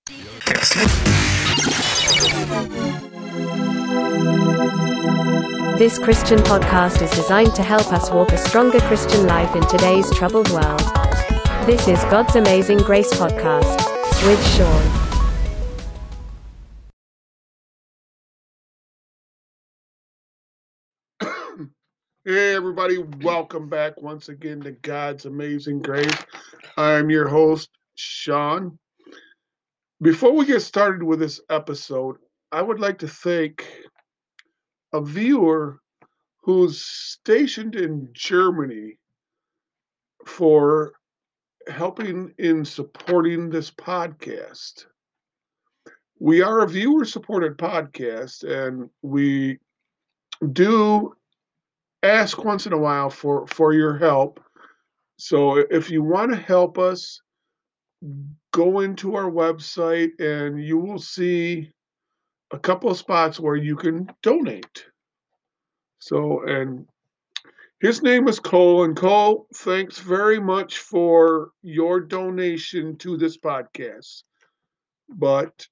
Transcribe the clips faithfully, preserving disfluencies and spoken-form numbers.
This Christian podcast is designed to help us walk a stronger Christian life in today's troubled world. This is God's Amazing Grace Podcast with Sean. Hey everybody, welcome back once again to God's Amazing Grace. I'm your host, Sean. Before we get started with this episode, I would like to thank a viewer who's stationed in Germany for helping in supporting this podcast. We are a viewer-supported podcast, and we do ask once in a while for, for your help. So if you want to help us, go into our website and you will see a couple of spots where you can donate. So, and his name is Cole, and Cole, thanks very much for your donation to this podcast. But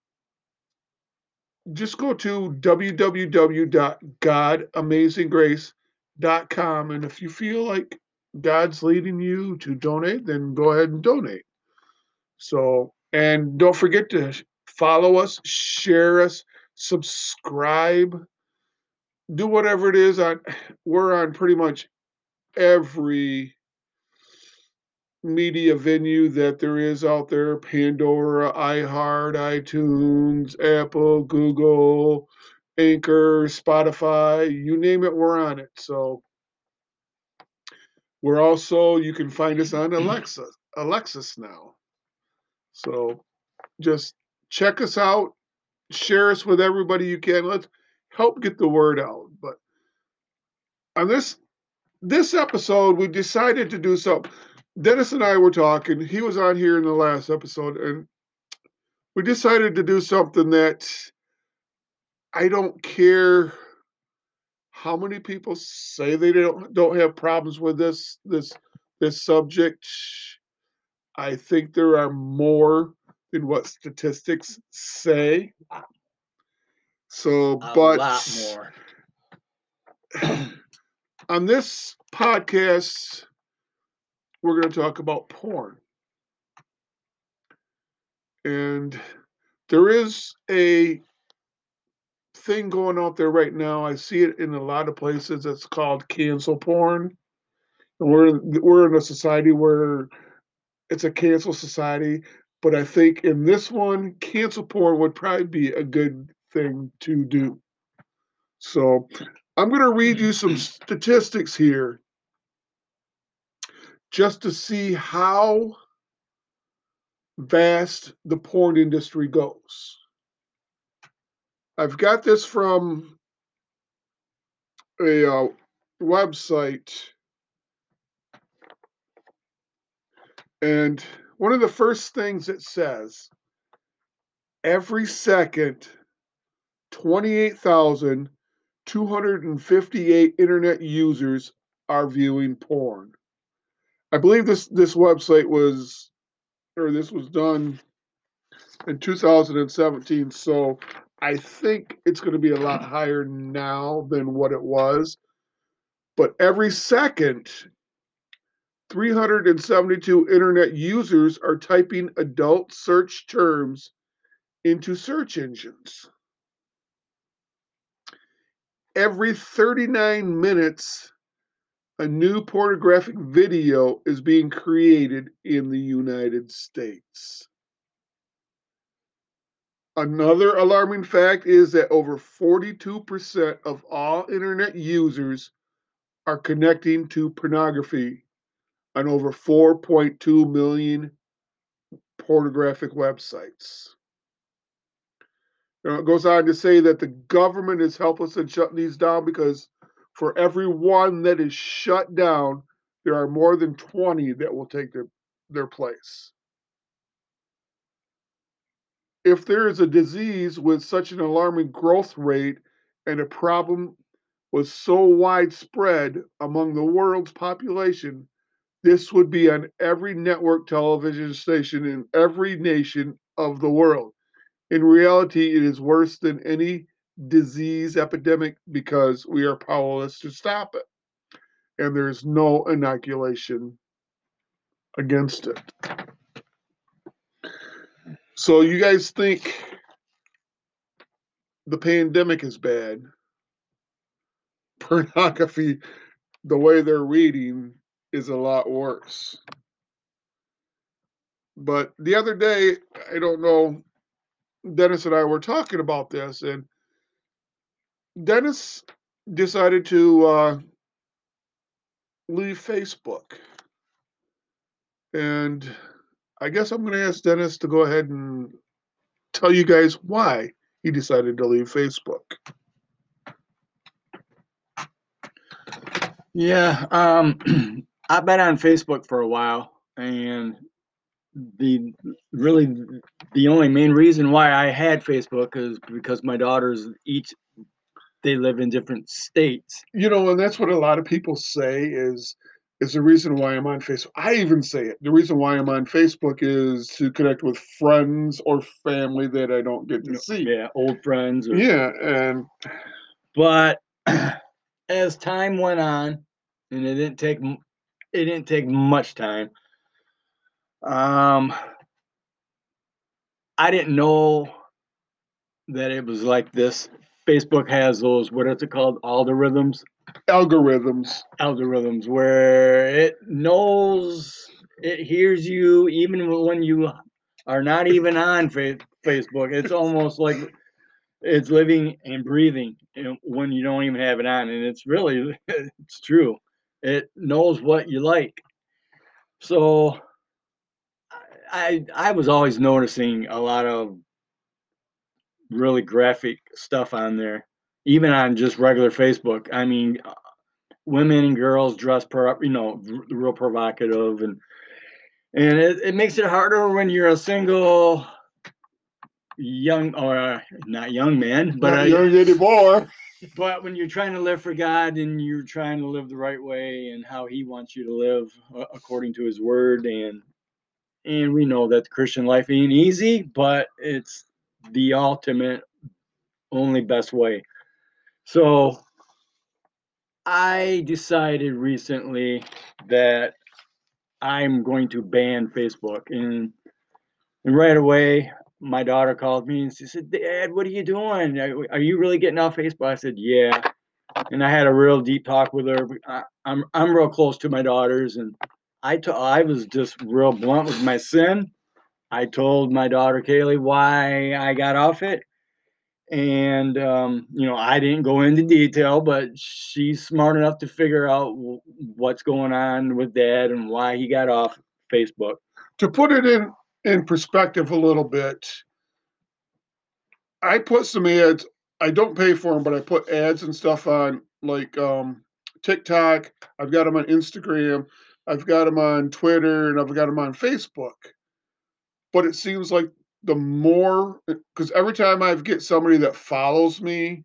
just go to w w w dot god amazing grace dot com, and if you feel like God's leading you to donate, then go ahead and donate. So, and don't forget to follow us, share us, subscribe, do whatever it is. On we're on pretty much every media venue that there is out there: Pandora, iHeart, iTunes, Apple, Google, Anchor, Spotify, you name it, we're on it. So we're also, you can find us on Alexa, Alexis now. So just check us out, share us with everybody you can. Let's help get the word out. But on this this episode, we decided to do something. Dennis and I were talking. He was on here in the last episode, and we decided to do something that I don't care how many people say they don't don't have problems with this this this subject. I think there are more than what statistics say. So, A but lot more. On this podcast, we're going to talk about porn. And there is a thing going out there right now. I see it in a lot of places. It's called cancel porn. And we're we're in a society where it's a cancel society. But I think in this one, cancel porn would probably be a good thing to do. So I'm going to read you some statistics here just to see how vast the porn industry goes. I've got this from a uh, website, and one of the first things it says, every second, twenty-eight thousand two hundred fifty-eight internet users are viewing porn. I believe this this website was, or this was done in two thousand seventeen, so I think it's going to be a lot higher now than what it was. But every second, three hundred seventy-two internet users are typing adult search terms into search engines. Every thirty-nine minutes, a new pornographic video is being created in the United States. Another alarming fact is that over forty-two percent of all internet users are connecting to pornography on over four point two million pornographic websites. You know, it goes on to say that the government is helpless in shutting these down because for every one that is shut down, there are more than twenty that will take their, their place. If there is a disease with such an alarming growth rate and a problem was so widespread among the world's population, this would be on every network television station in every nation of the world. In reality, it is worse than any disease epidemic because we are powerless to stop it. And there's no inoculation against it. So you guys think the pandemic is bad? Pornography, the way they're reading, is a lot worse. But the other day, I don't know, Dennis and I were talking about this, and Dennis decided to uh, leave Facebook. And I guess I'm going to ask Dennis to go ahead and tell you guys why he decided to leave Facebook. Yeah, um, I've been on Facebook for a while, and the really the only main reason why I had Facebook is because my daughters each they live in different states. You know, and that's what a lot of people say is is the reason why I'm on Facebook. I even say it. The reason why I'm on Facebook is to connect with friends or family that I don't get to see. Yeah, old friends. Or, Yeah, and but as time went on, and it didn't take it didn't take much time. Um, I didn't know that it was like this. Facebook has those, what is it called? Algorithms? algorithms. Algorithms, where it knows, it hears you even when you are not even on fa- Facebook. It's almost like it's living and breathing when you don't even have it on. And it's really, it's true. It knows what you like. So I I was always noticing a lot of really graphic stuff on there, even on just regular Facebook. I mean, uh, women and girls dress per, you know, r- real provocative, and and it, it makes it harder when you're a single young or uh, not young man, but Not uh, young anymore. but when you're trying to live for God and you're trying to live the right way and how He wants you to live uh, according to His Word, and and we know that the Christian life ain't easy, but it's the ultimate, only best way. So I decided recently that I'm going to ban Facebook, and and right away my daughter called me and she said, "Dad, what are you doing? Are are you really getting off Facebook?" I said, "Yeah." And I had a real deep talk with her. I, I'm I'm real close to my daughters, and I to, I was just real blunt with my sin. I told my daughter Kaylee why I got off it, and um, you know, I didn't go into detail, but she's smart enough to figure out w- what's going on with Dad and why he got off Facebook. To put it in in perspective a little bit, I put some ads. I don't pay for them, but I put ads and stuff on like um, TikTok. I've got them on Instagram. I've got them on Twitter, and I've got them on Facebook. But it seems like the more, because every time I get somebody that follows me,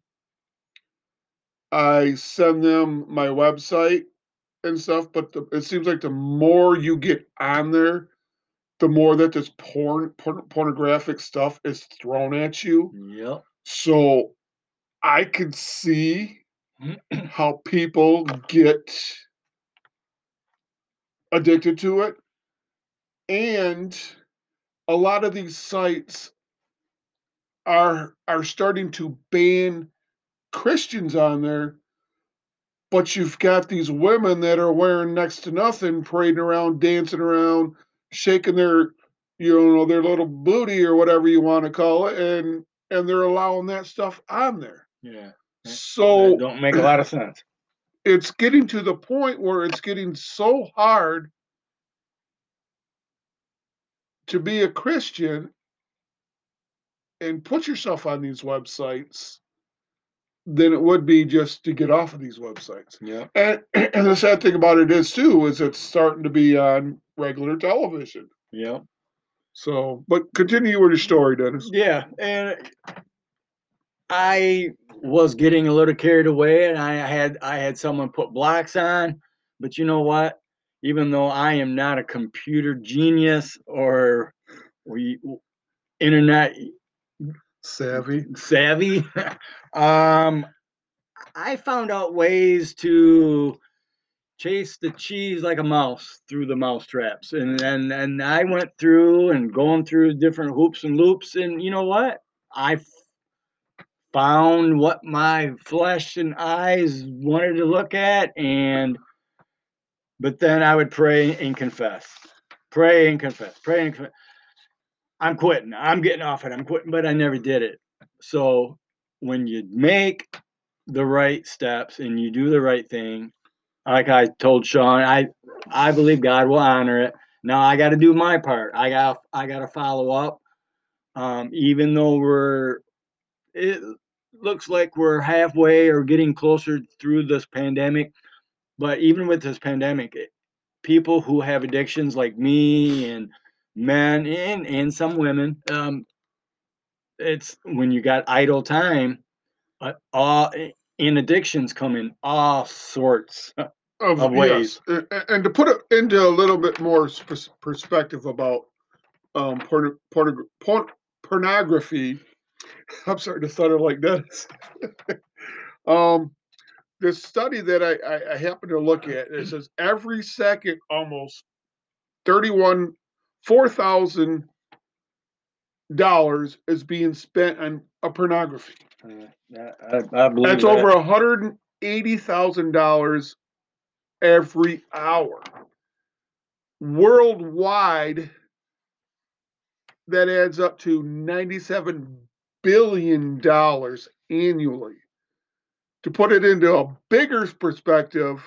I send them my website and stuff. But the, it seems like the more you get on there, the more that this porn, porn pornographic stuff is thrown at you. Yep. So I could see how people get addicted to it. And a lot of these sites are are starting to ban Christians on there, but you've got these women that are wearing next to nothing, parading around, dancing around, shaking their, you know, their little booty or whatever you want to call it, and and they're allowing that stuff on there. Yeah. So That don't make a lot of sense. it's getting to the point where it's getting so hard to be a Christian and put yourself on these websites than it would be just to get off of these websites. Yeah. And, and the sad thing about it is too is it's starting to be on regular television. Yeah. So, but continue with your story, Dennis. Yeah. And I was getting a little carried away, and I had I had someone put blocks on, but you know what? Even though I am not a computer genius or we internet Savvy. savvy, um, I found out ways to chase the cheese like a mouse through the mouse traps, and and and I went through and going through different hoops and loops, and you know what? I f- found what my flesh and eyes wanted to look at, and but then I would pray and confess, pray and confess, pray and confess. I'm quitting. I'm getting off it. I'm quitting, but I never did it. So when you make the right steps and you do the right thing, like I told Sean, I I believe God will honor it. Now I got to do my part. I got I got to follow up. Um, even though we're it looks like we're halfway or getting closer through this pandemic, but even with this pandemic, it, people who have addictions like me and men and and some women, um, it's when you got idle time, uh, all in addictions come in all sorts Of of yes, ways. A- a- and to put it into a little bit more sp- perspective about um porn, porn, porn, pornography. I'm starting to stutter like that. um, this study that I, I, I happen to look at, it says every second, almost thirty-one, four thousand dollars is being spent on a pornography. Uh, I, I, I believe That's that. over one hundred eighty thousand dollars every hour. Worldwide, that adds up to ninety-seven billion dollars annually. To put it into a bigger perspective,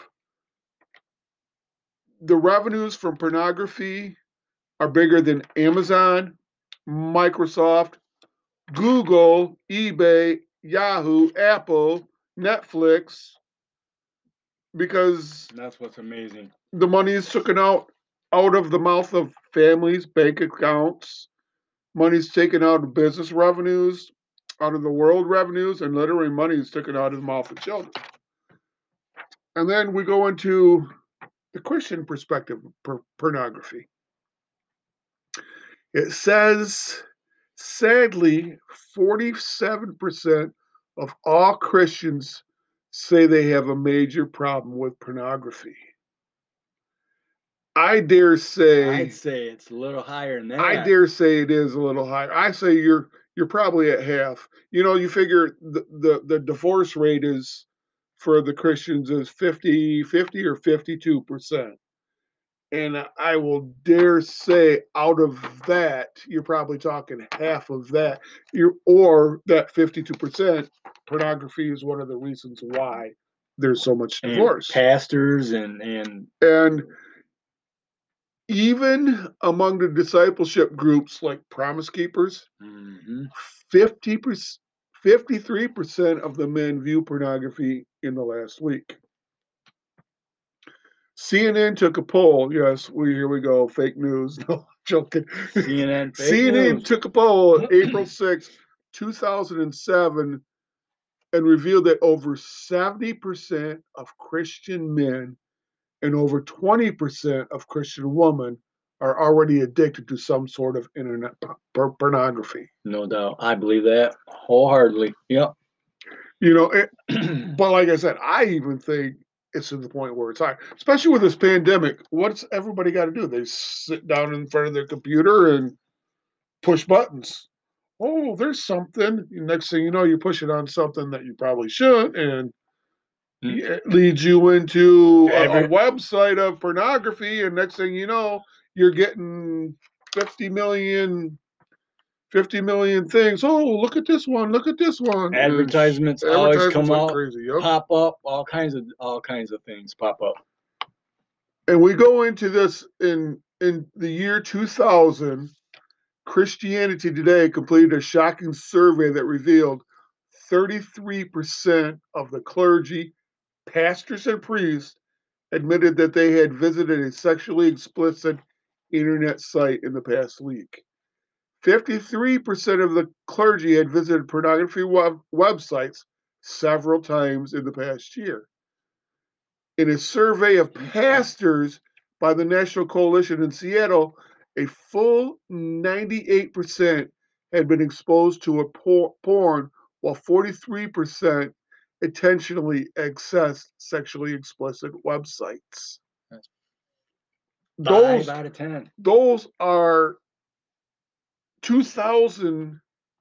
the revenues from pornography are bigger than Amazon, Microsoft, Google, eBay, Yahoo, Apple, Netflix, because That's what's amazing. the money is taken out out of the mouth of families' bank accounts. Money's taken out of business revenues, out of the world revenues, and literally money is taken out of the mouth of children. And then we go into the Christian perspective of pornography. It says, sadly, forty-seven percent of all Christians say they have a major problem with pornography. I dare say, I'd say it's a little higher than that. I dare say it is a little higher. I say you're you're probably at half. You know, you figure the the, the divorce rate is for the Christians is fifty, fifty or fifty-two percent. And I will dare say out of that, you're probably talking half of that. You or that fifty-two percent, pornography is one of the reasons why there's so much And divorce. pastors and and And even among the discipleship groups like Promise Keepers, mhm. fifty percent, fifty-three percent of the men view pornography in the last week. C N N took a poll. Yes, we here we go. Fake news. No, joking. C N N fake C N N news. took a poll April sixth, two thousand seven, and revealed that over seventy percent of Christian men and over twenty percent of Christian women are already addicted to some sort of internet pornography. No doubt. I believe that wholeheartedly. Yep. You know, it, but like I said, I even think it's to the point where it's high, especially with this pandemic. What's everybody got to do? They sit down in front of their computer and push buttons. Oh, there's something. Next thing you know, you push it on something that you probably shouldn't, and Mm. it leads you into a, Every- a website of pornography. And next thing you know, you're getting fifty million, fifty million things. Oh, look at this one. Look at this one. And Advertisements always advertisements come like out, crazy. Yep. pop up, all kinds of all kinds of things pop up. And we go into this in in the year two thousand. Christianity Today completed a shocking survey that revealed thirty-three percent of the clergy, pastors, and priests admitted that they had visited a sexually explicit internet site in the past week. fifty-three percent of the clergy had visited pornography web- websites several times in the past year. In a survey of pastors by the National Coalition in Seattle, a full ninety-eight percent had been exposed to a por- porn, while forty-three percent intentionally accessed sexually explicit websites. Five Those out of ten. those are two thousand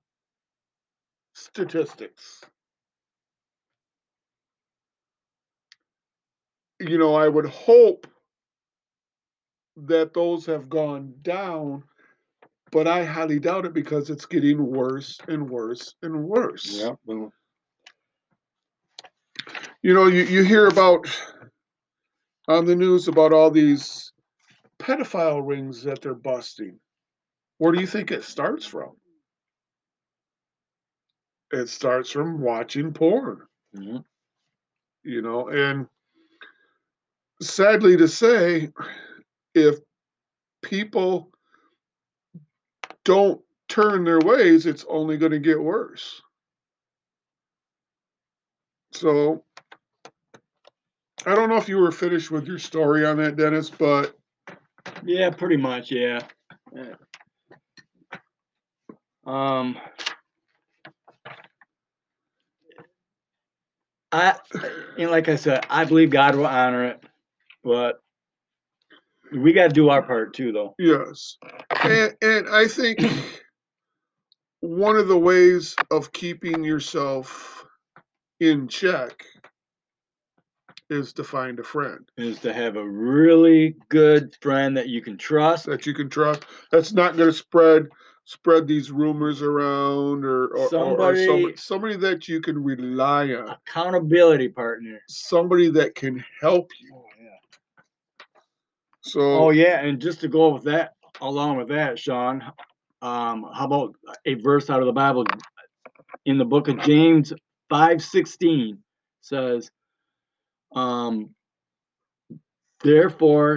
statistics. You know, I would hope that those have gone down, but I highly doubt it because it's getting worse and worse and worse. Yeah. Well, You know, you, you hear about on the news about all these pedophile rings that they're busting. Where do you think it starts from? It starts from watching porn, mhm. you know, and sadly to say, if people don't turn their ways, it's only going to get worse. So I don't know if you were finished with your story on that, Dennis, but Yeah, pretty much. Yeah. Yeah. Um, I, and like I said, I believe God will honor it, but we got to do our part too, though. yes. And, and I think one of the ways of keeping yourself in check is to find a friend Is to have a really good friend that you can trust. that you can trust, that's not going to spread spread these rumors around, or or, or, or Somebody, somebody, somebody that you can rely on, accountability partner. somebody that can help you. Oh yeah. So Oh yeah, and just to go with that, along with that, Sean, um, how about a verse out of the Bible in the book of James five sixteen says, um, therefore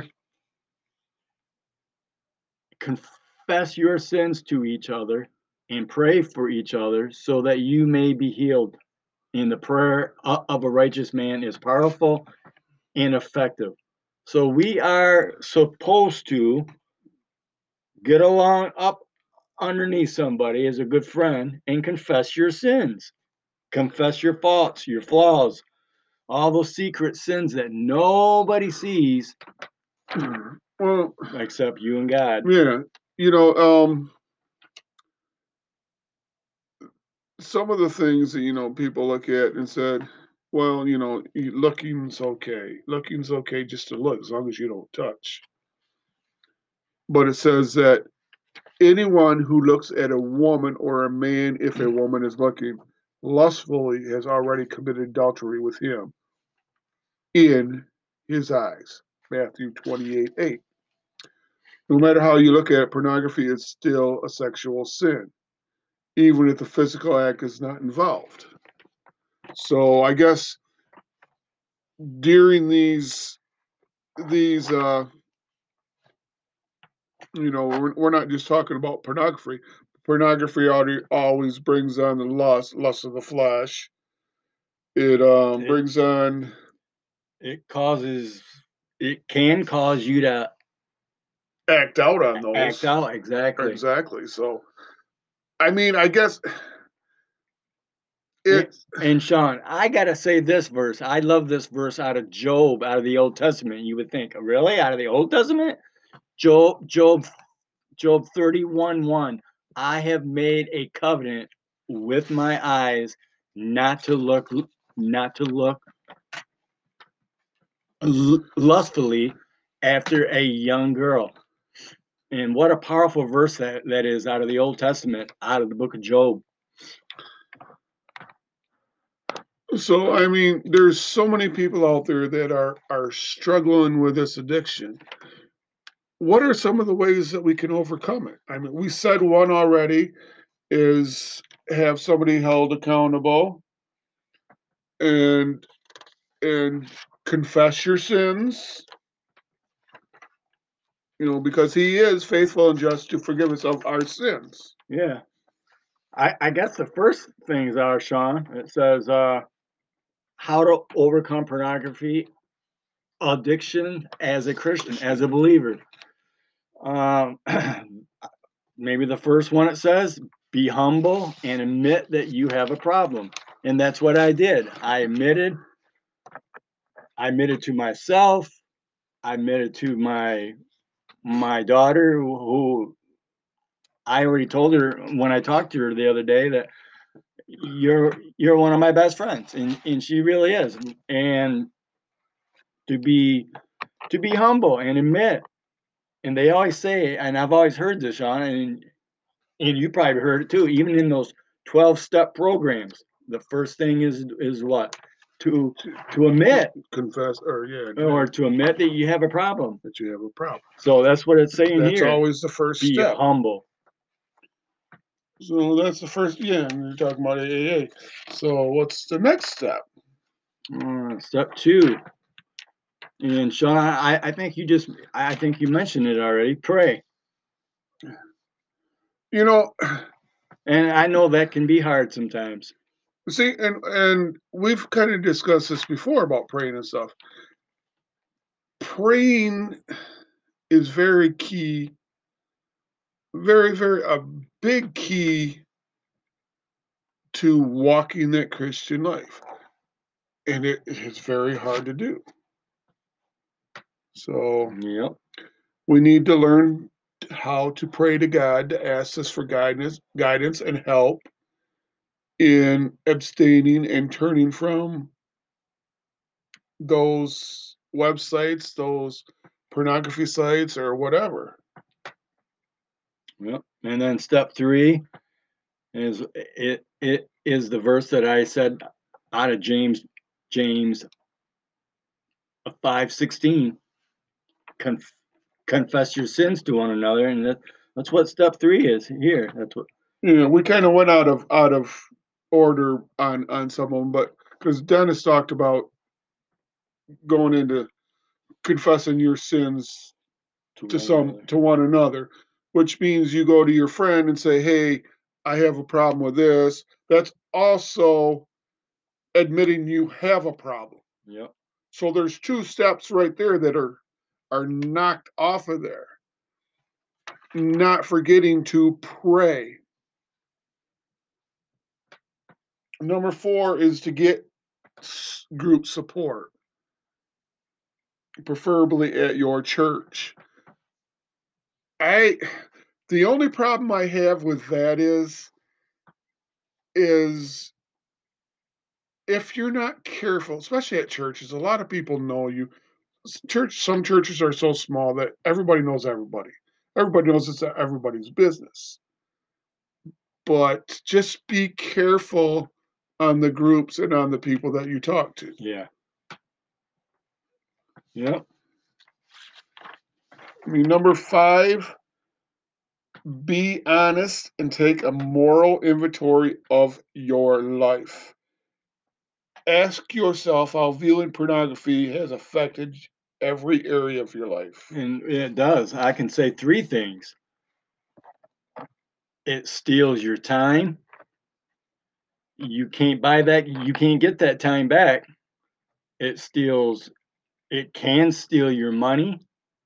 confess your sins to each other and pray for each other so that you may be healed. And the prayer of a righteous man is powerful and effective. So we are supposed to get along up underneath somebody as a good friend and confess your sins. Confess your faults, your flaws, all those secret sins that nobody sees well, except you and God. yeah, you know, um, some of the things that, you know, people look at and said, well, you know, looking's okay. Looking's okay just to look as long as you don't touch. But it says that anyone who looks at a woman or a man, if a woman is looking lustfully, has already committed adultery with him in his eyes. Matthew twenty-eight eight. No matter how you look at it, pornography is still a sexual sin, even if the physical act is not involved. So I guess during these these uh you know, we're, we're not just talking about pornography. Pornography already always brings on the lust, lust of the flesh. It um It, brings on it causes, it can cause you to act out on those. act out. Exactly. Exactly. So I mean, I guess And, it and Sean, I gotta say this verse. I love this verse out of Job, out of the Old Testament. You would think, really, out of the Old Testament? Job, Job, Job thirty-one one. I have made a covenant with my eyes not to look, not to look l- lustfully after a young girl. And what a powerful verse that, that is out of the Old Testament, out of the book of Job. so I mean, there's so many people out there that are are struggling with this addiction. What are some of the ways that we can overcome it? I mean, we said one already is have somebody held accountable and and confess your sins, you know, because he is faithful and just to forgive us of our sins. Yeah. I, I guess the first things are, Sean, it says uh, how to overcome pornography addiction as a Christian, as a believer. Um, maybe the first one it says, be humble and admit that you have a problem. And that's what I did. I admitted, I admitted to myself, I admitted to my my daughter, who, who I already told her when I talked to her the other day that you're you're one of my best friends, and, and she really is. And to be to be humble and admit. And they always say, and I've always heard this, Sean, and and you probably heard it too, even in those twelve step programs, the first thing is is what? To to admit Confess, or yeah, or admit to admit that you have a problem. that you have a problem. So that's what it's saying That's here. always the first Be step. humble. So that's the first, yeah, and you're talking about A A. So what's the next step? Uh, step two. And Sean, I, I think you just I think you mentioned it already. Pray. You know, And I know that can be hard sometimes. see, and and we've kind of discussed this before about praying and stuff. Praying is very key, very, very a big key to walking that Christian life. And it is very hard to do. So Yep. we need to learn how to pray to God to ask us for guidance, guidance and help in abstaining and turning from those websites, those pornography sites, or whatever. Yep. And then step three is it it is the verse that I said out of James James five sixteen. Conf, confess your sins to one another, and that, that's what step three is here. That's what. You know, we kind of went out of out of order on on some of them, but because Dennis talked about going into confessing your sins To, to one some another. to one another, which means you go to your friend and say, "Hey, I have a problem with this." That's also admitting you have a problem. Yep. So there's two steps right there that are are knocked off of there. Not forgetting to pray. Number four is to get group support, preferably at your church. I the only problem I have with that is is if you're not careful, especially at churches, a lot of people know you. Church, some churches are so small that everybody knows everybody. Everybody knows it's everybody's business. But just be careful on the groups and on the people that you talk to. Yeah. Yep. I mean, number five, be honest and take a moral inventory of your life. Ask yourself how viewing pornography has affected every area of your life. And it does. I can say three things. It steals your time. You can't buy that. You can't get that time back. It steals. It can steal your money.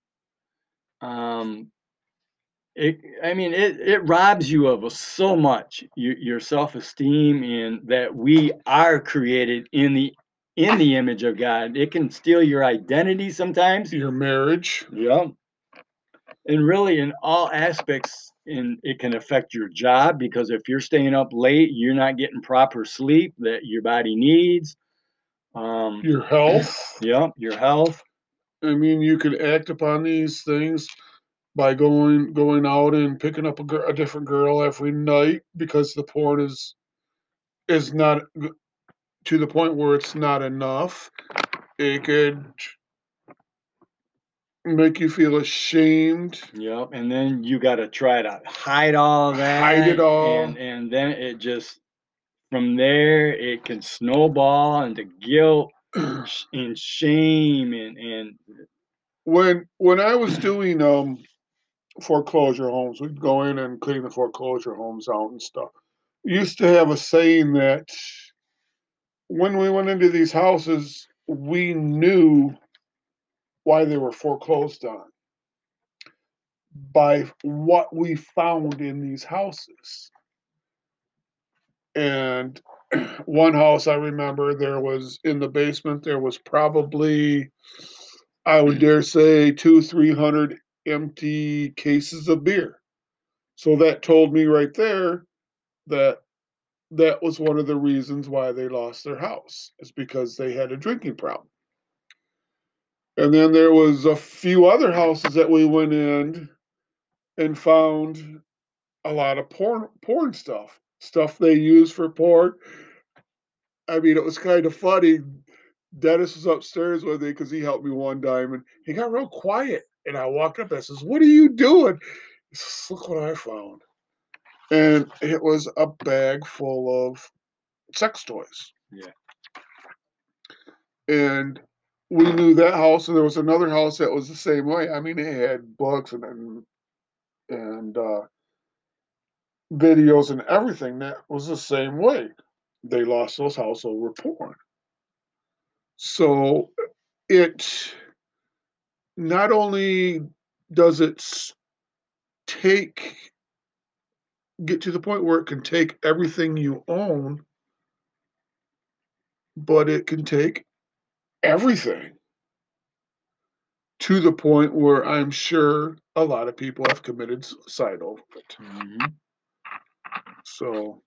Um, it. I mean, it. It robs you of so much. Your, your self-esteem, and that we are created in the in the image of God. It can steal your identity sometimes. Your marriage. Yeah. And really, in all aspects, and it can affect your job, because if you're staying up late, you're not getting proper sleep that your body needs. Um, Your health. yeah, your health. I mean, you could act upon these things by going going out and picking up a, gir- a different girl every night because the porn is is not g- to the point where it's not enough. It could make you feel ashamed. Yep. And then you got to try to hide all that. Hide it all. And, and then it just, from there, it can snowball into guilt and shame. And, and when when I was doing um foreclosure homes, we'd go in and clean the foreclosure homes out and stuff. We used to have a saying that when we went into these houses, we knew why they were foreclosed on by what we found in these houses. And one house I remember, there was in the basement, there was probably, I would dare say, two, three hundred empty cases of beer. So that told me right there that that was one of the reasons why they lost their house, is because they had a drinking problem. And then there was a few other houses that we went in and found a lot of porn porn stuff, stuff they use for porn. I mean, it was kind of funny. Dennis was upstairs with me because he helped me one time, and he got real quiet. And I walked up and I says, "What are you doing?" He says, "Look what I found." And it was a bag full of sex toys. Yeah. And we knew that house, and there was another house that was the same way. I mean, it had books and and, and uh, videos and everything that was the same way. They lost those houses over porn. So it not only does it take get to the point where it can take everything you own, but it can take everything to the point where I'm sure a lot of people have committed suicide over it. Mm-hmm. So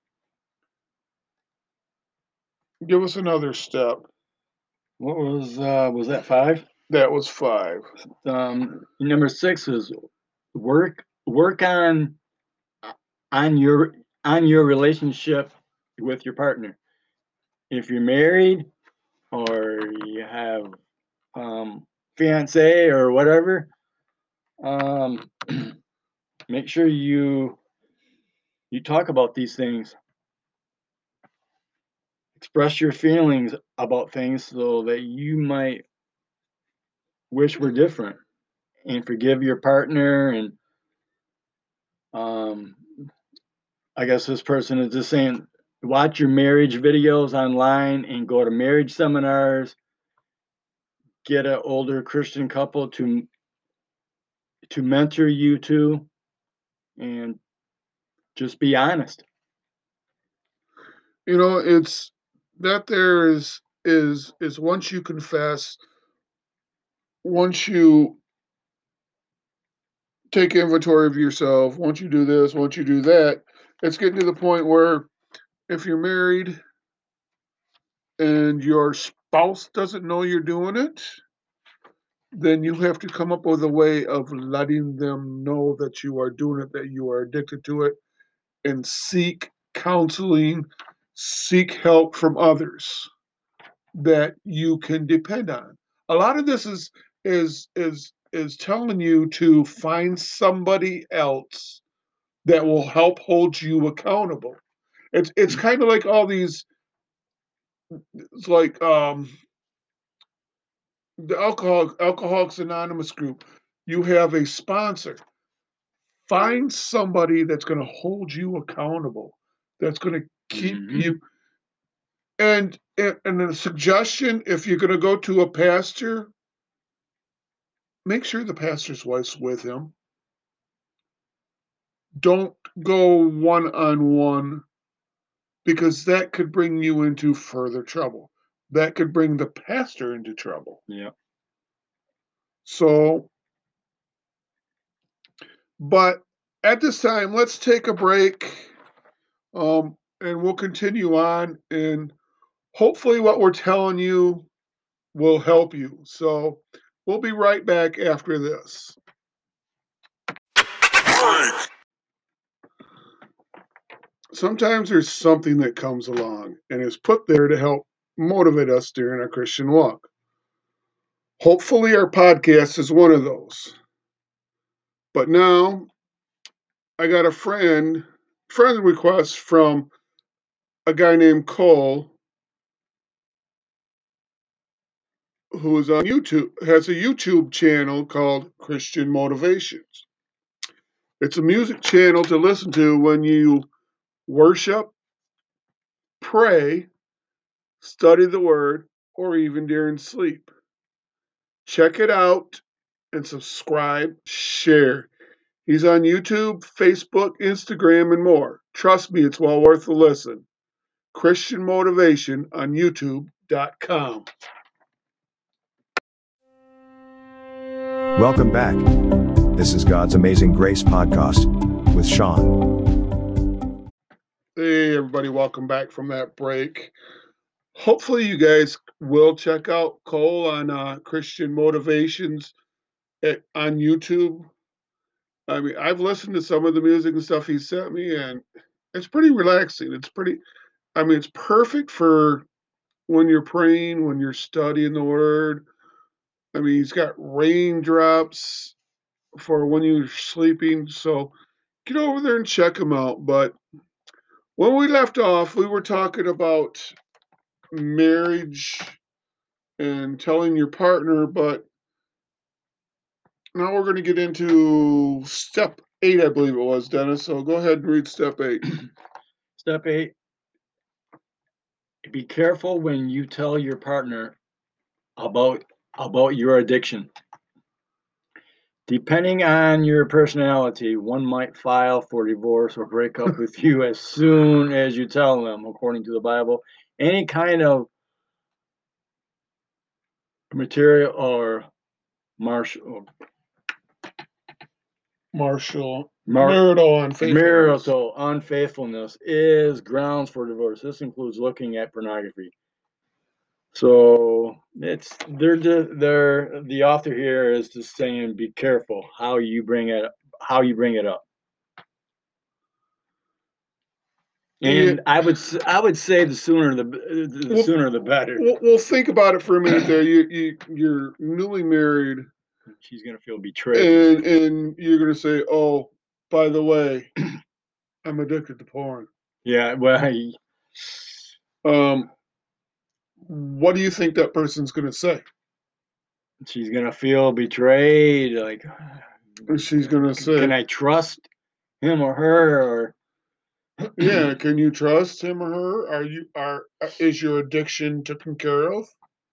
give us another step. What was uh was that five? That was five. Um, number six is work work on on your on your relationship with your partner. If you're married or you have um, fiance or whatever, um, make sure you you talk about these things. Express your feelings about things so that you might wish were different, and forgive your partner. And um, I guess this person is just saying, watch your marriage videos online and go to marriage seminars. Get an older Christian couple to to mentor you to, and just be honest. You know, it's that there is is is once you confess, once you take inventory of yourself, once you do this, once you do that, it's getting to the point where if you're married and your spouse doesn't know you're doing it, then you have to come up with a way of letting them know that you are doing it, that you are addicted to it, and seek counseling, seek help from others that you can depend on. A lot of this is is is is telling you to find somebody else that will help hold you accountable. It's it's kind of like all these. It's like um, the alcohol Alcoholics Anonymous group. You have a sponsor. Find somebody that's going to hold you accountable. That's going to keep Mm-hmm. you. And and, and a suggestion: if you're going to go to a pastor, make sure the pastor's wife's with him. Don't go one on one, because that could bring you into further trouble. That could bring the pastor into trouble. Yeah. So, but at this time, let's take a break, um, and we'll continue on. And hopefully, what we're telling you will help you. So, we'll be right back after this. Sometimes there's something that comes along and is put there to help motivate us during our Christian walk. Hopefully, our podcast is one of those. But now, I got a friend, friend request from a guy named Cole, who is on YouTube, has a YouTube channel called Christian Motivations. It's a music channel to listen to when you worship, pray, study the word, or even during sleep. Check it out and subscribe, share. He's on YouTube, Facebook, Instagram, and more. Trust me, it's well worth the listen. Christian Motivation on YouTube dot com. Welcome back. This is God's Amazing Grace Podcast with Sean. Hey, everybody, welcome back from that break. Hopefully, you guys will check out Cole on uh, Christian Motivations at, on YouTube. I mean, I've listened to some of the music and stuff he sent me, and it's pretty relaxing. It's pretty, I mean, it's perfect for when you're praying, when you're studying the Word. I mean, he's got raindrops for when you're sleeping. So get over there and check him out. But when we left off, we were talking about marriage and telling your partner, but now we're going to get into step eight, I believe it was, Dennis. So go ahead and read step eight. Step eight, be careful when you tell your partner about about your addiction. Depending on your personality, one might file for divorce or break up with you as soon as you tell them, according to the Bible. Any kind of material or martial, Marshall, Mar- marital unfaithfulness. marital unfaithfulness is grounds for divorce. This includes looking at pornography. So it's they're just they're the author here is just saying be careful how you bring it how you bring it up. And Yeah. I would s- I would say the sooner the the Well, sooner the better. Well, well, think about it for a minute there. You, you, you're newly married, She's gonna feel betrayed. and and you're going to say, oh, by the way, I'm addicted to porn. Yeah, well, he- Um, what do you think that person's going to say? she's gonna feel betrayed. Like, She's going to say, can I trust him or her? Or yeah, can you trust him or her? Are you are is your addiction taken care of?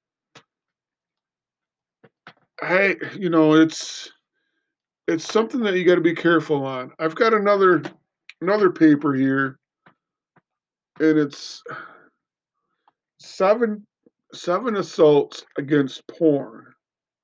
Hey, you know, it's it's something that you got to be careful on. I've got another another paper here, and it's seven seven assaults against porn.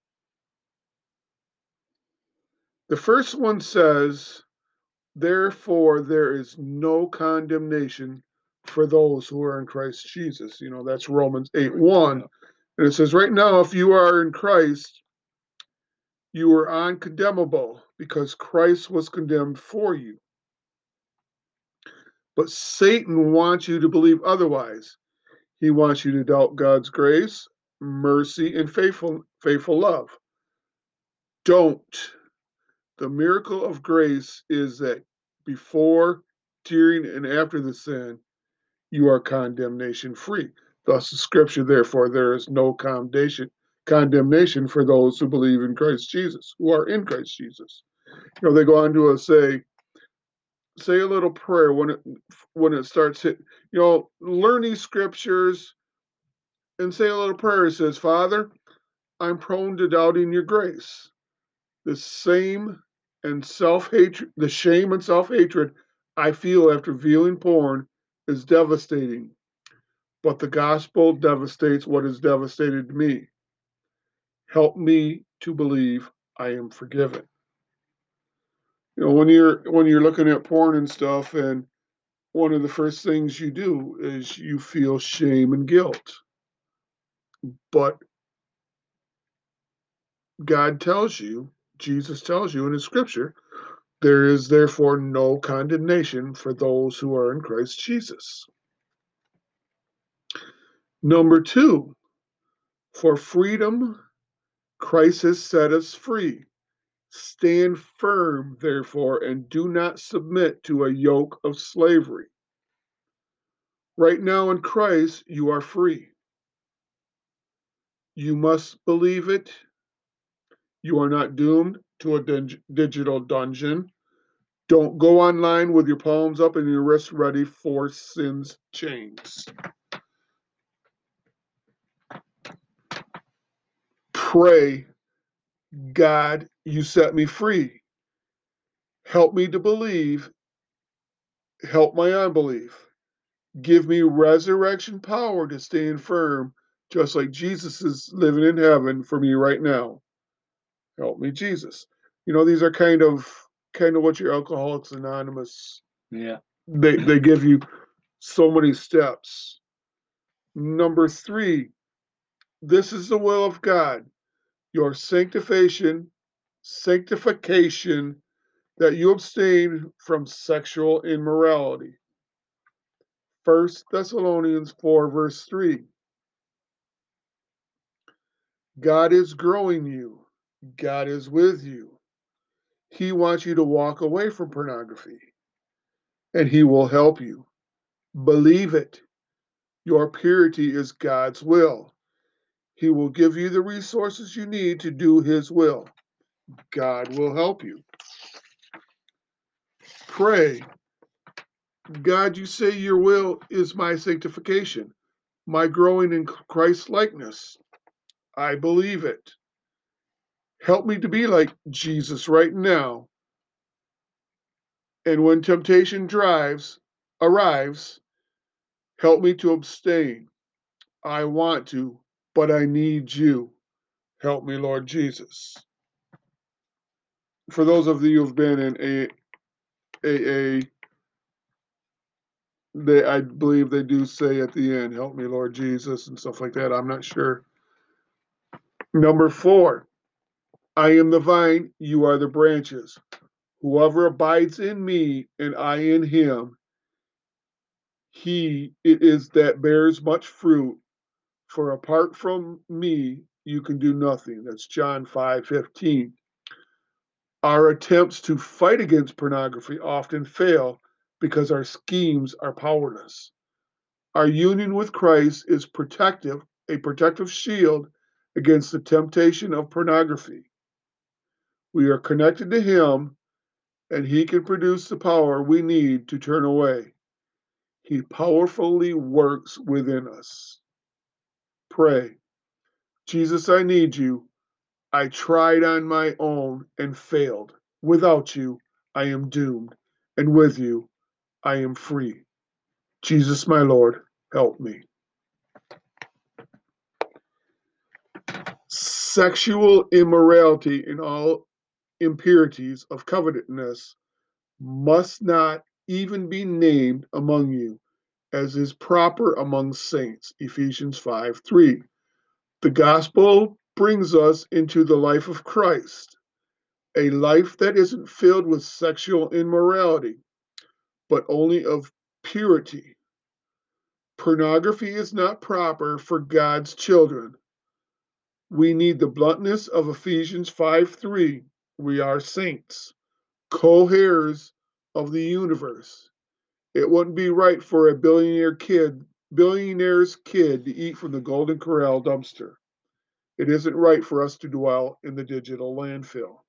The first one says, therefore there is no condemnation for those who are in Christ Jesus. You know, that's Romans eight one. And it says, right now, if you are in Christ, you are uncondemnable because Christ was condemned for you. But Satan wants you to believe otherwise. He wants you to doubt God's grace, mercy, and faithful, faithful love. Don't. The miracle of grace is that before, during, and after the sin, you are condemnation free. Thus, the scripture, therefore, there is no condemnation, condemnation for those who believe in Christ Jesus, who are in Christ Jesus. You know, they go on to uh, say, say a little prayer when it when it starts hit. You know, learn these scriptures and say a little prayer. It says, Father, I'm prone to doubting your grace. The same and self-hatred, the shame and self-hatred I feel after viewing porn is devastating. But the gospel devastates what has devastated me. Help me to believe I am forgiven. You know, when you're when you're looking at porn and stuff, and one of the first things you do is you feel shame and guilt. But God tells you, Jesus tells you in his scripture, there is therefore no condemnation for those who are in Christ Jesus. Number two, for freedom, Christ has set us free. Stand firm, therefore, and do not submit to a yoke of slavery. Right now in Christ, you are free. You must believe it. You are not doomed to a dig- digital dungeon. Don't go online with your palms up and your wrists ready for sin's chains. Pray, God, you set me free. Help me to believe. Help my unbelief. Give me resurrection power to stand firm, just like Jesus is living in heaven for me right now. Help me, Jesus. You know, these are kind of kind of what your Alcoholics Anonymous, Yeah. they, they give you so many steps. Number three, this is the will of God, your sanctification, sanctification, that you abstain from sexual immorality. First Thessalonians four, verse three. God is growing you. God is with you. He wants you to walk away from pornography, and He will help you. Believe it. Your purity is God's will. He will give you the resources you need to do His will. God will help you. Pray. God, you say your will is my sanctification, my growing in Christ's likeness. I believe it. Help me to be like Jesus right now. And when temptation drives, arrives, help me to abstain. I want to, but I need you. Help me, Lord Jesus. For those of you who've been in A A, they, I believe they do say at the end, help me, Lord Jesus, and stuff like that. I'm not sure. Number four, I am the vine, you are the branches. Whoever abides in me and I in him, he it is that bears much fruit. For apart from me, you can do nothing. That's John five fifteen. Our attempts to fight against pornography often fail because our schemes are powerless. Our union with Christ is protective, a protective shield against the temptation of pornography. We are connected to Him, and He can produce the power we need to turn away. He powerfully works within us. Pray. Jesus, I need you. I tried on my own and failed. Without you, I am doomed, and with you, I am free. Jesus, my Lord, help me. Sexual immorality and all impurities of covetousness must not even be named among you, as is proper among saints. Ephesians five three. The gospel brings us into the life of Christ, a life that isn't filled with sexual immorality, but only of purity. Pornography is not proper for God's children. We need the bluntness of Ephesians five three. We are saints, co-heirs of the universe. It wouldn't be right for a billionaire kid, billionaire's kid to eat from the Golden Corral dumpster. It isn't right for us to dwell in the digital landfill.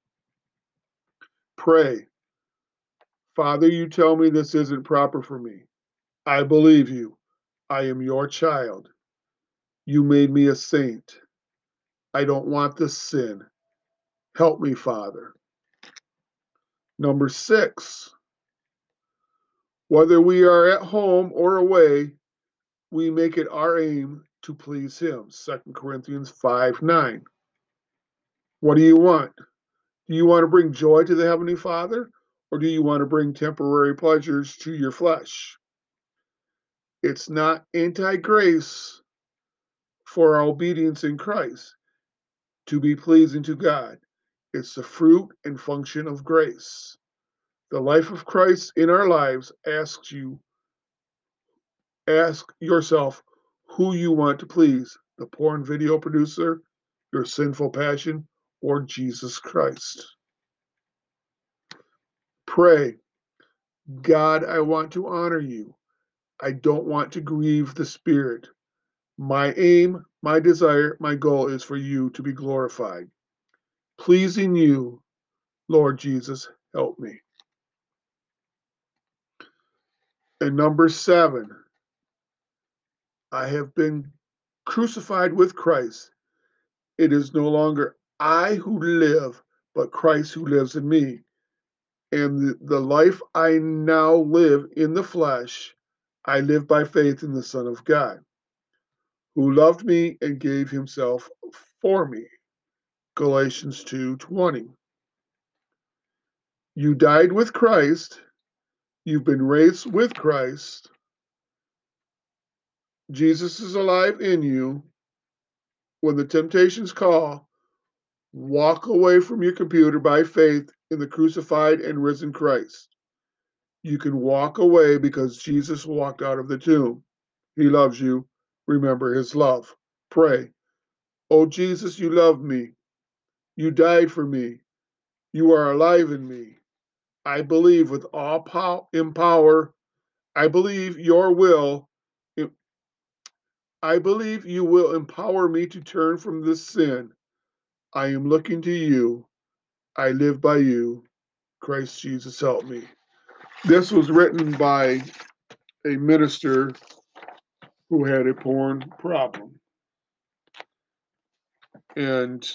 Pray. Father, you tell me this isn't proper for me. I believe you. I am your child. You made me a saint. I don't want this sin. Help me, Father. Number six, whether we are at home or away, we make it our aim to please Him. Second Corinthians five nine. What do you want? Do you want to bring joy to the Heavenly Father, or do you want to bring temporary pleasures to your flesh? It's not anti-grace for our obedience in Christ to be pleasing to God. It's the fruit and function of grace. The life of Christ in our lives asks you, ask yourself who you want to please, the porn video producer, your sinful passion, or Jesus Christ. Pray, God, I want to honor you. I don't want to grieve the Spirit. My aim, my desire, my goal is for you to be glorified. Pleasing you, Lord Jesus, help me. And number seven, I have been crucified with Christ. It is no longer I who live, but Christ who lives in me. And the, the life I now live in the flesh, I live by faith in the Son of God, who loved me and gave himself for me. Galatians two twenty. You died with Christ. You've been raised with Christ. Jesus is alive in you. When the temptations call, walk away from your computer by faith in the crucified and risen Christ. You can walk away because Jesus walked out of the tomb. He loves you. Remember his love. Pray. Oh, Jesus, you love me. You died for me. You are alive in me. I believe with all power, empower. I believe your will. I believe you will empower me to turn from this sin. I am looking to you. I live by you. Christ Jesus, help me. This was written by a minister who had a porn problem. And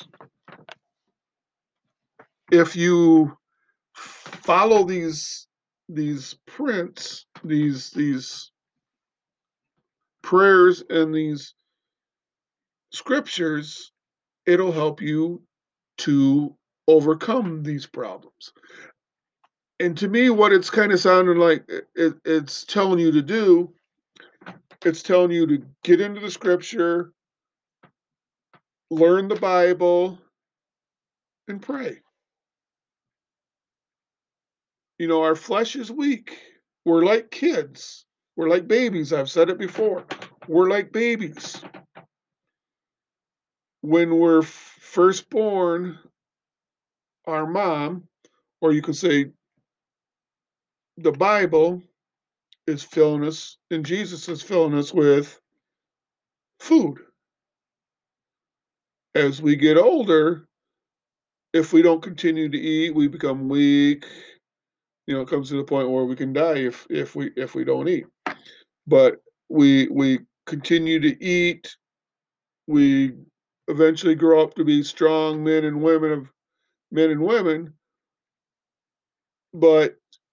if you follow these these prints, these these prayers and these scriptures, it'll help you to overcome these problems. And to me, what it's kind of sounding like, it, it's telling you to do, it's telling you to get into the scripture, learn the Bible, and pray. You know, our flesh is weak. We're like kids. We're like babies. I've said it before. We're like babies. When we're first born, our mom, or you could say the Bible, is filling us, and Jesus is filling us with food. As we get older, if we don't continue to eat, we become weak. You know, it comes to the point where we can die if if we if we don't eat. But we we continue to eat. We eventually grow up to be strong men and women of men and women. But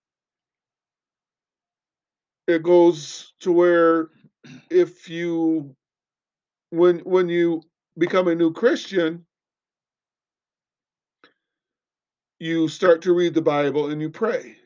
it goes to where if you when when you become a new Christian, you start to read the Bible and you pray.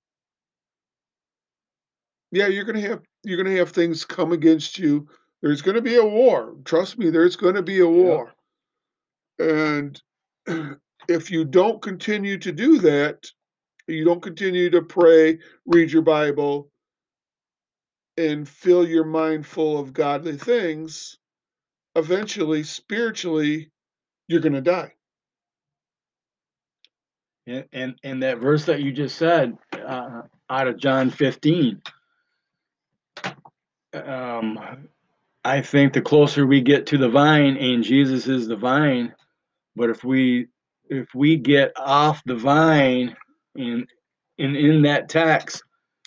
Yeah, you're gonna have you're gonna have things come against you. There's gonna be a war. Trust me, there's gonna be a war. And if you don't continue to do that, you don't continue to pray, read your Bible, and fill your mind full of godly things, eventually, spiritually, you're gonna die. And, and and that verse that you just said, uh, out of John fifteen, um, I think the closer we get to the vine, and Jesus is the vine, but if we if we get off the vine, and in in that text,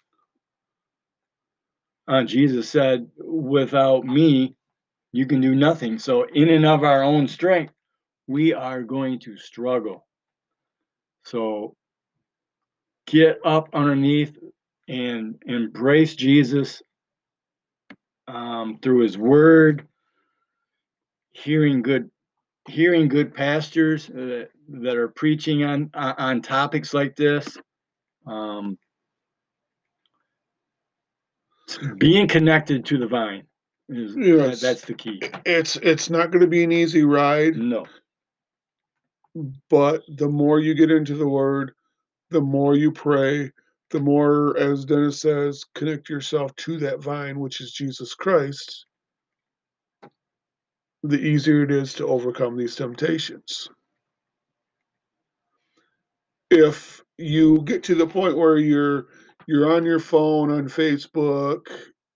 uh, Jesus said, "Without me, you can do nothing." So, in and of our own strength, we are going to struggle. So, get up underneath and embrace Jesus, um, through his word, hearing good hearing good pastors uh, that are preaching on on topics like this, um, being connected to the vine is Yes. that, that's the key. It's it's not going to be an easy ride, No. but the more you get into the Word, the more you pray, the more, as Dennis says, connect yourself to that vine, which is Jesus Christ, the easier it is to overcome these temptations. If you get to the point where you're you're on your phone on Facebook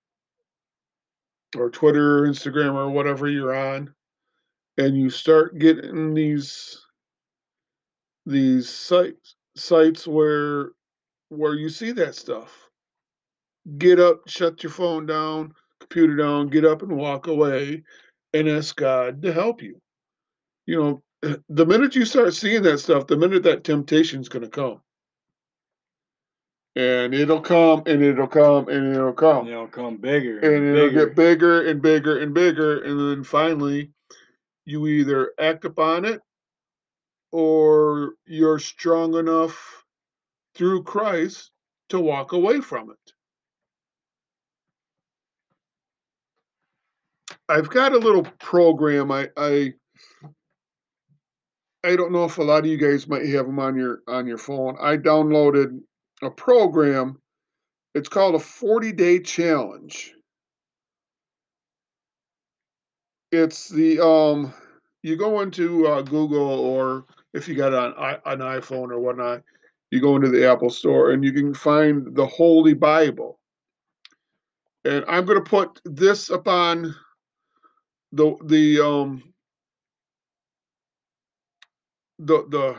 or Twitter or Instagram or whatever you're on, and you start getting these these sites sites where where you see that stuff, get up, shut your phone down, computer down, get up and walk away and ask God to help you. You know, the minute you start seeing that stuff, the minute that temptation is going to come. And it'll come and it'll come and it'll come. And it'll come bigger And and it'll bigger. get bigger and bigger and bigger. And then finally, you either act upon it or you're strong enough through Christ to walk away from it. I've got a little program. I, I I don't know if a lot of you guys might have them on your on your phone. I downloaded a program. It's called a forty day challenge. It's the um you go into uh, Google, or if you got an an iPhone or whatnot, you go into the Apple Store and you can find the Holy Bible. And I'm going to put this upon the the um the the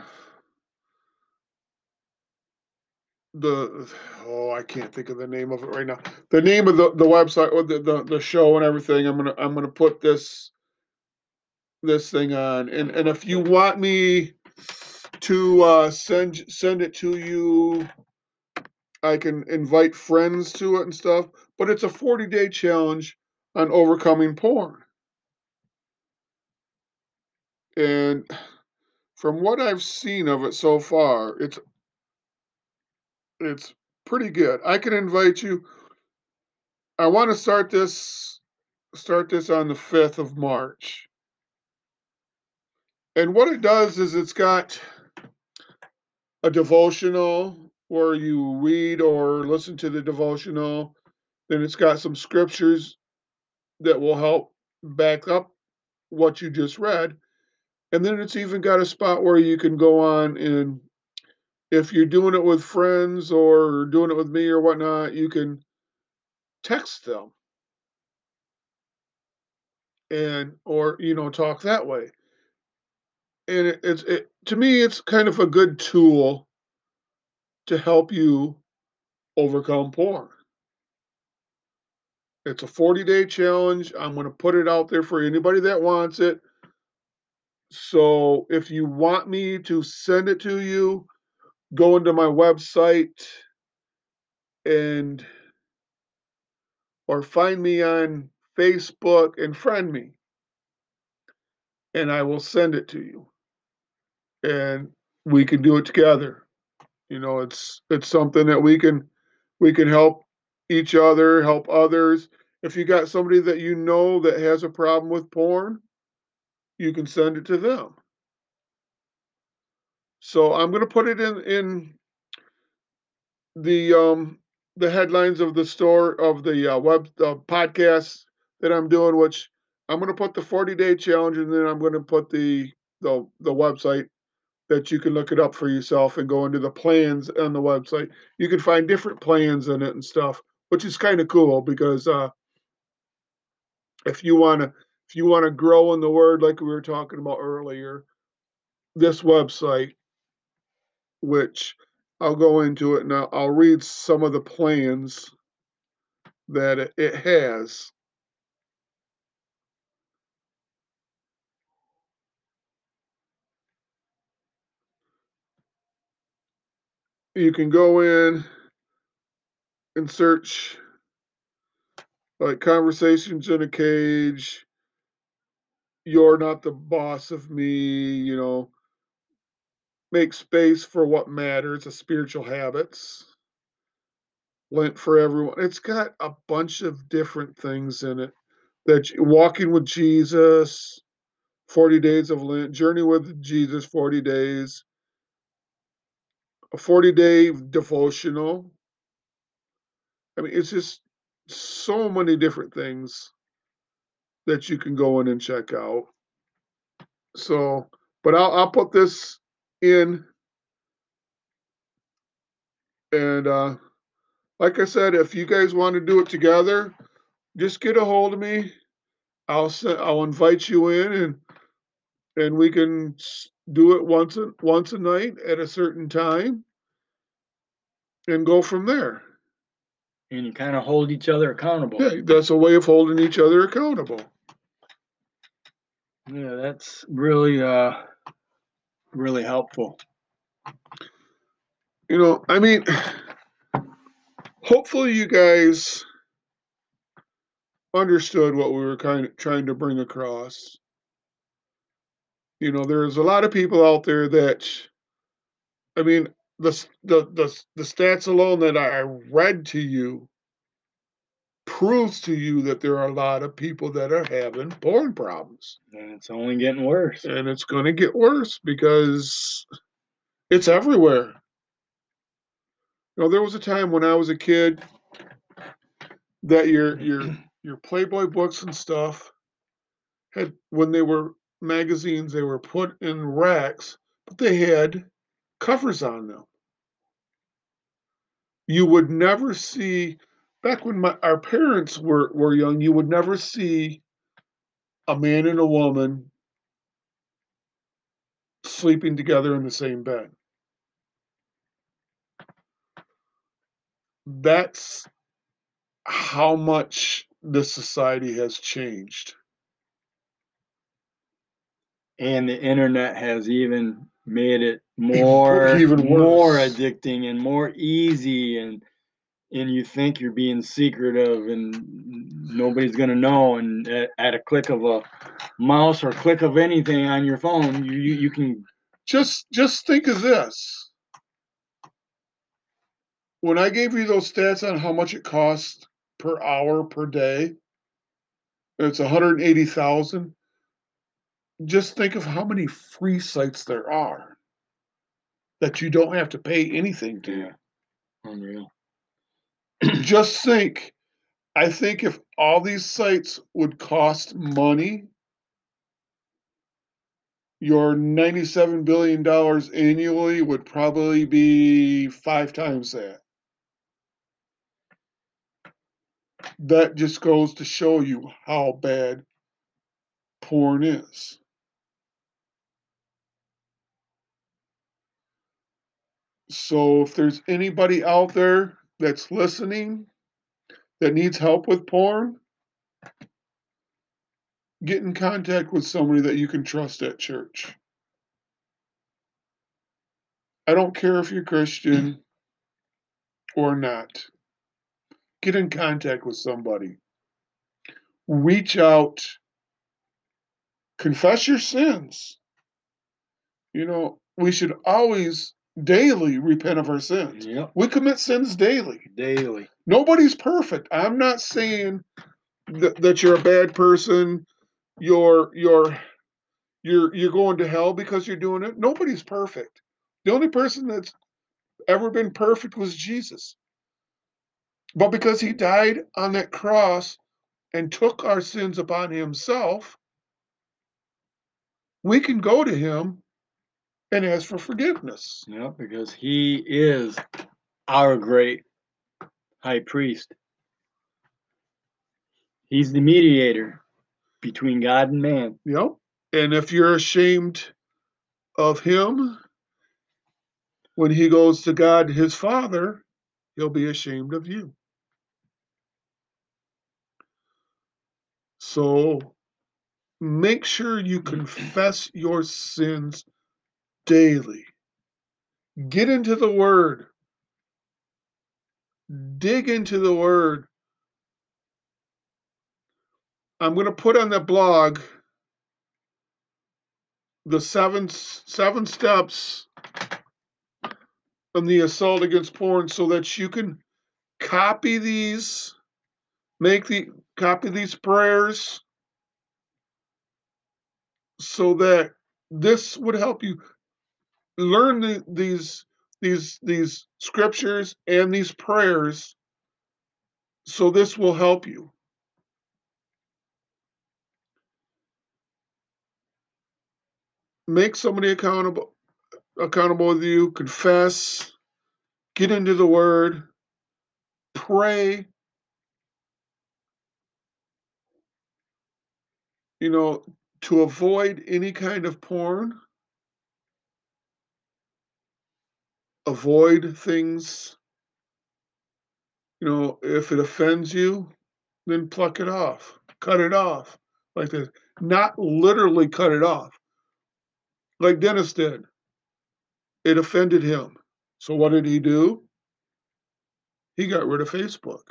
the oh I can't think of the name of it right now. The name of the, the website or the, the, the show and everything. I'm gonna I'm gonna put this this thing on. And and if you want me to uh, send send it to you, I can invite friends to it and stuff. But it's a forty day challenge on overcoming porn. And from what I've seen of it so far, it's it's pretty good. I can invite you. I want to start this start this on the fifth of March. And what it does is it's got a devotional where you read or listen to the devotional. Then it's got some scriptures that will help back up what you just read. And then it's even got a spot where you can go on, and if you're doing it with friends or doing it with me or whatnot, you can text them and or you know talk that way. And it, it's it, to me, it's kind of a good tool to help you overcome porn. It's a forty day challenge. I'm going to put it out there for anybody that wants it. So if you want me to send it to you, go into my website and or find me on Facebook and friend me, and I will send it to you. And we can do it together. You know, it's it's something that we can we can help each other, help others. If you got somebody that you know that has a problem with porn, you can send it to them. So I'm going to put it in in the um the headlines of the store of the uh, web uh, podcast that I'm doing, which I'm going to put the forty day challenge, and then I'm going to put the the the website that you can look it up for yourself and go into the plans on the website. You can find different plans in it and stuff, which is kind of cool because uh, if you want to if you want to grow in the word like we were talking about earlier, this website, which I'll go into it now, I'll read some of the plans that it, it has. You can go in and search like conversations in a cage, you're not the boss of me, you know, make space for what matters, the spiritual habits, Lent for everyone. It's got a bunch of different things in it. That walking with Jesus, forty days of Lent, journey with Jesus, forty days, a forty day devotional. I mean, it's just so many different things that you can go in and check out. So, but I'll I'll put this in, and uh, like I said, if you guys want to do it together, just get a hold of me. I'll send, I'll invite you in, and and we can do it once a, once a night at a certain time, and go from there. And you kind of hold each other accountable. Yeah, that's a way of holding each other accountable. Yeah, that's really uh really helpful. You know, I mean, hopefully you guys understood what we were kind of trying to bring across. You know, there's a lot of people out there that, I mean, the the the, the stats alone that I read to you proves to you that there are a lot of people that are having porn problems. And it's only getting worse. And it's going to get worse because it's everywhere. You know, there was a time when I was a kid that your your your Playboy books and stuff had, when they were magazines, they were put in racks, but they had covers on them. You would never see, back when my, our parents were, were young, you would never see a man and a woman sleeping together in the same bed. That's how much this society has changed. And the internet has even made it more Even more worse. addicting and more easy, and and you think you're being secretive and nobody's gonna know, and at, at a click of a mouse or click of anything on your phone, you you, you can Just just think of this. When I gave you those stats on how much it costs per hour per day, it's one hundred eighty thousand. Just think of how many free sites there are that you don't have to pay anything to. Yeah. Unreal. Just think, I think if all these sites would cost money, your ninety-seven billion dollars annually would probably be five times that. That just goes to show you how bad porn is. So if there's anybody out there that's listening that needs help with porn, get in contact with somebody that you can trust at church. I don't care if you're Christian or not. Get in contact with somebody. Reach out. Confess your sins. You know, we should always daily repent of our sins. Yep. We commit sins daily. Daily. Nobody's perfect. I'm not saying that, that you're a bad person. You're you're you're you're going to hell because you're doing it. Nobody's perfect. The only person that's ever been perfect was Jesus. But because he died on that cross and took our sins upon himself, we can go to him and ask for forgiveness. Yeah, because he is our great high priest. He's the mediator between God and man. Yep. And if you're ashamed of him, when he goes to God, his Father, he'll be ashamed of you. So make sure you confess your sins daily. Get into the Word. Dig into the Word. I'm going to put on the blog the seven seven steps on the assault against porn so that you can copy these, make the copy these prayers so that this would help you learn the, these these these scriptures and these prayers, so this will help you. Make somebody accountable accountable with you, confess, get into the Word, pray. You know, to avoid any kind of porn, avoid things. You know, if it offends you, then pluck it off, cut it off like this. Not literally cut it off, like Dennis did. It offended him. So what did he do? He got rid of Facebook.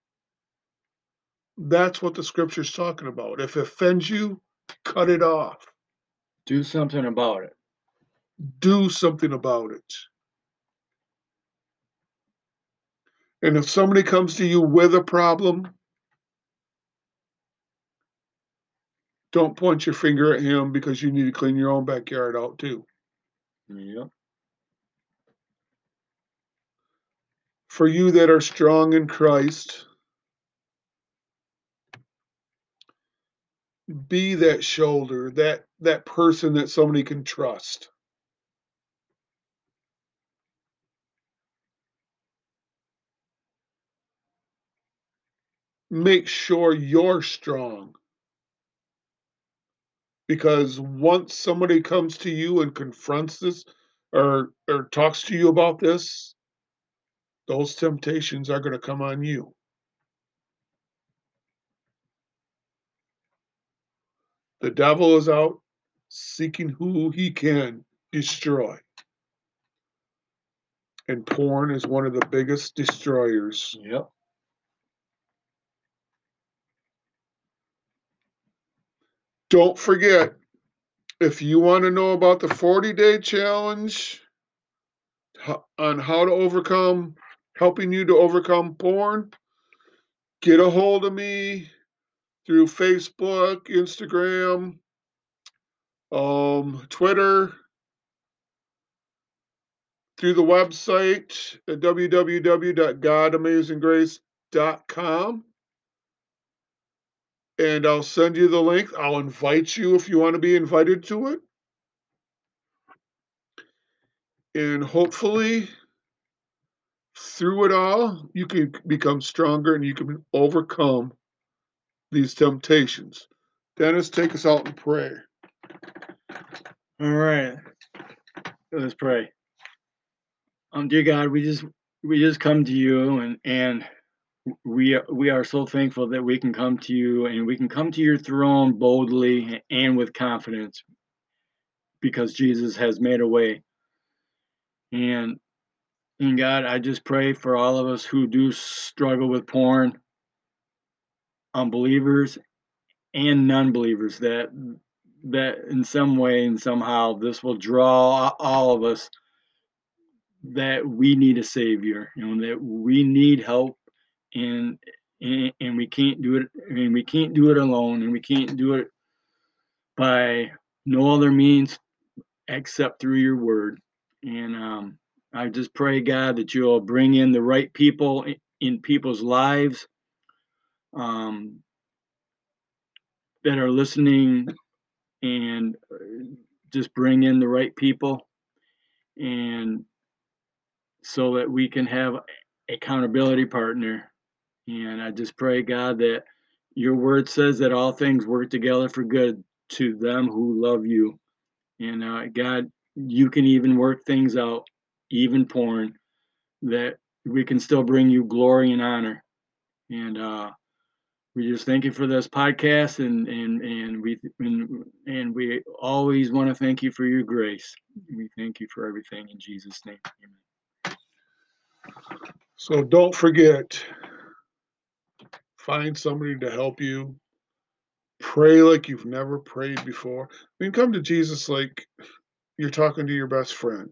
That's what the scripture's talking about. If it offends you, cut it off. Do something about it. Do something about it. And if somebody comes to you with a problem, don't point your finger at him, because you need to clean your own backyard out too. Yep. For you that are strong in Christ, be that shoulder, that, that person that somebody can trust. Make sure you're strong. Because once somebody comes to you and confronts this, or, or talks to you about this, those temptations are going to come on you. The devil is out seeking who he can destroy. And porn is one of the biggest destroyers. Yep. Don't forget, if you want to know about the forty-day challenge on how to overcome, helping you to overcome porn, get a hold of me through Facebook, Instagram, um, Twitter, through the website at w w w dot god amazing grace dot com. And I'll send you the link. I'll invite you if you want to be invited to it. And hopefully, through it all, you can become stronger and you can overcome these temptations. Dennis, take us out in prayer. All right. Let's pray. Um, dear God, we just we just come to you, and and we we are so thankful that we can come to you, and we can come to your throne boldly and with confidence, because Jesus has made a way. And and God, I just pray for all of us who do struggle with porn, unbelievers and non-believers, that that in some way and somehow this will draw all of us that we need a savior, you know, that we need help, and and, and we can't do it. I mean, we can't do it alone, and we can't do it by no other means except through your word. And um, I just pray, God, that you'll bring in the right people in, in people's lives um, that are listening, and just bring in the right people, and so that we can have a accountability partner. And I just pray, God, that your word says that all things work together for good to them who love you. And uh, God, you can even work things out, even porn, that we can still bring you glory and honor. And uh, we just thank you for this podcast, and and and we and, and we always want to thank you for your grace. We thank you for everything in Jesus' name. Amen. So don't forget, find somebody to help you. Pray like you've never prayed before. I mean, come to Jesus like you're talking to your best friend.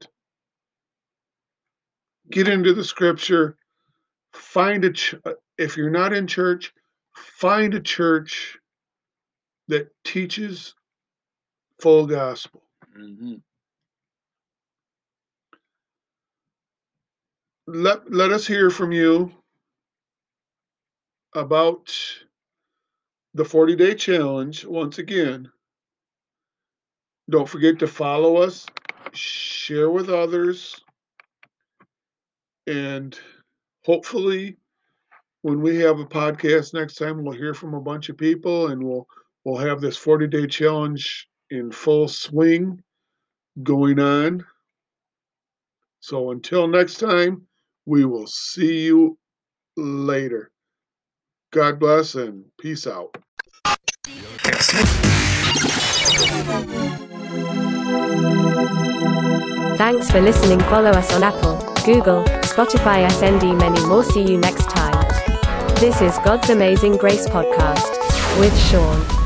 Get into the scripture. Find a ch- if you're not in church, find a church that teaches full gospel. Mm-hmm. Let let us hear from you about the forty-day challenge once again. Don't forget to follow us, share with others, and hopefully when we have a podcast next time, we'll hear from a bunch of people, and we'll we'll have this forty-day challenge in full swing going on. So until next time, we will see you later. God bless and peace out. Thanks for listening. Follow us on Apple, Google, Spotify, S N D, many more. See you next time. This is God's Amazing Grace Podcast with Sean.